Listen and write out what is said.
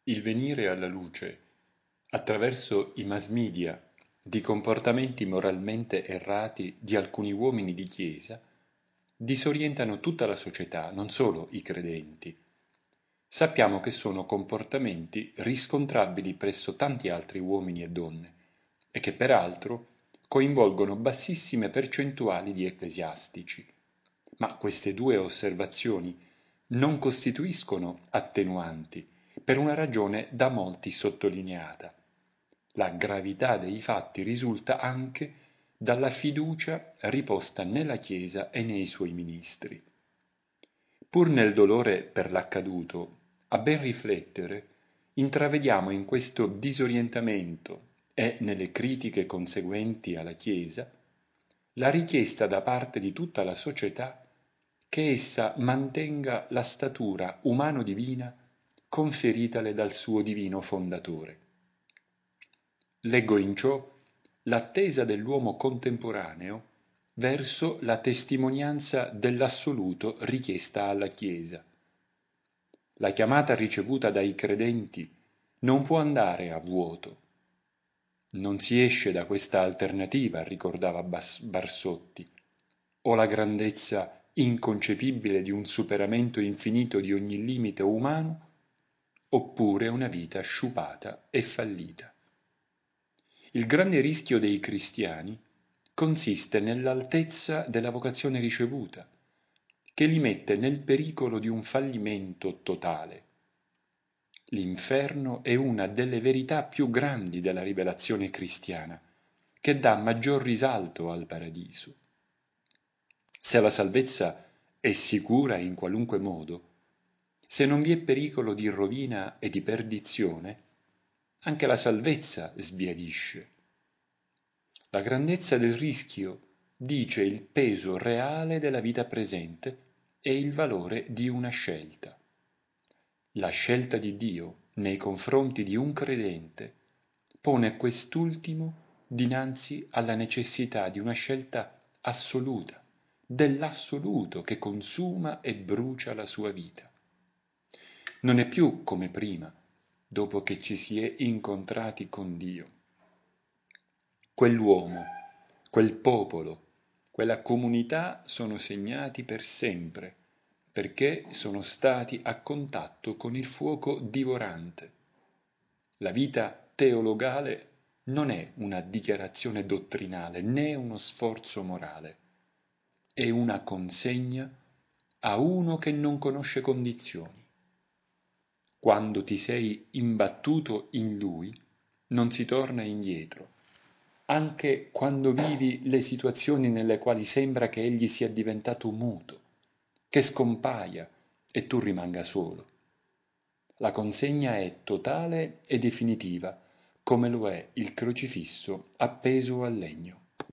Il venire alla luce, attraverso i mass media, di comportamenti moralmente errati di alcuni uomini di Chiesa, disorientano tutta la società, non solo i credenti. Sappiamo che sono comportamenti riscontrabili presso tanti altri uomini e donne e che peraltro coinvolgono bassissime percentuali di ecclesiastici. Ma queste due osservazioni non costituiscono attenuanti per una ragione da molti sottolineata. La gravità dei fatti risulta anche dalla fiducia riposta nella Chiesa e nei suoi ministri. Pur nel dolore per l'accaduto, a ben riflettere, intravediamo in questo disorientamento e nelle critiche conseguenti alla Chiesa la richiesta da parte di tutta la società che essa mantenga la statura umano-divina conferitale dal suo divino fondatore. Leggo in ciò l'attesa dell'uomo contemporaneo verso la testimonianza dell'assoluto richiesta alla Chiesa. La chiamata ricevuta dai credenti non può andare a vuoto. Non si esce da questa alternativa, ricordava Barsotti, o la grandezza inconcepibile di un superamento infinito di ogni limite umano, oppure una vita sciupata e fallita. Il grande rischio dei cristiani consiste nell'altezza della vocazione ricevuta, che li mette nel pericolo di un fallimento totale. L'inferno è una delle verità più grandi della rivelazione cristiana, che dà maggior risalto al paradiso. Se la salvezza è sicura in qualunque modo, se non vi è pericolo di rovina e di perdizione, anche la salvezza sbiadisce. La grandezza del rischio dice il peso reale della vita presente e il valore di una scelta. La scelta di Dio nei confronti di un credente pone quest'ultimo dinanzi alla necessità di una scelta assoluta, dell'assoluto che consuma e brucia la sua vita. Non è più come prima, dopo che ci si è incontrati con Dio. Quell'uomo, quel popolo, quella comunità sono segnati per sempre, perché sono stati a contatto con il fuoco divorante. La vita teologale non è una dichiarazione dottrinale né uno sforzo morale, è una consegna a uno che non conosce condizioni. Quando ti sei imbattuto in lui, non si torna indietro. Anche quando vivi le situazioni nelle quali sembra che egli sia diventato muto, che scompaia e tu rimanga solo. La consegna è totale e definitiva, come lo è il crocifisso appeso al legno.